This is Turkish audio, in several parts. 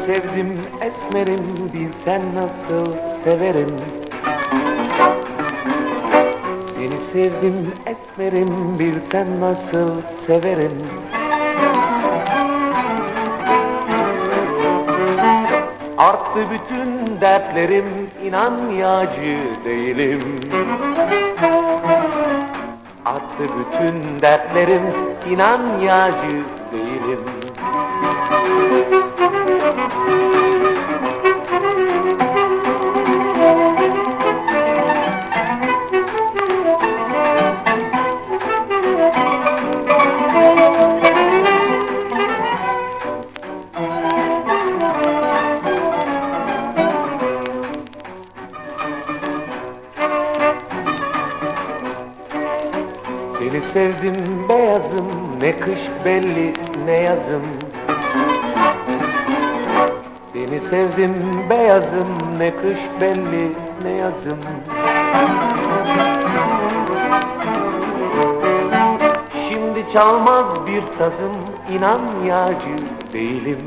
sevdim esmerim, bilsen nasıl severim. Seni sevdim esmerim, bilsen nasıl severim. Arttı bütün dertlerim, inan yağcı değilim. Arttı bütün dertlerim, inan yağcı değilim. Seni sevdim beyazım, ne kış belli ne yazım. Seni sevdim beyazım, ne kış belli ne yazım. Şimdi çalmaz bir sazım, inan yağcı değilim.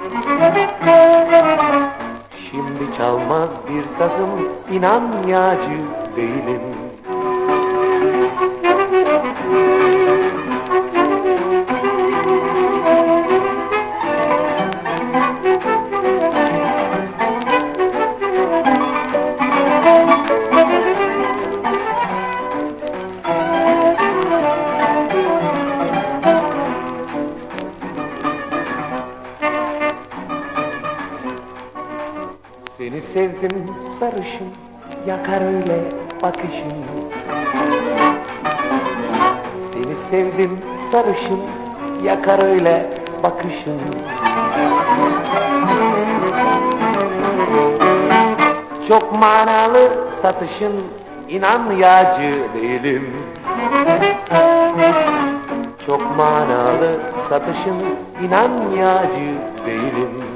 Şimdi çalmaz bir sazım, inan yağcı değilim. Seni sevdim sarışın, yakar öyle bakışın. Seni sevdim sarışın, yakar öyle bakışın. Çok manalı satışın, inan yağcı değilim. Çok manalı satışın, inan yağcı değilim.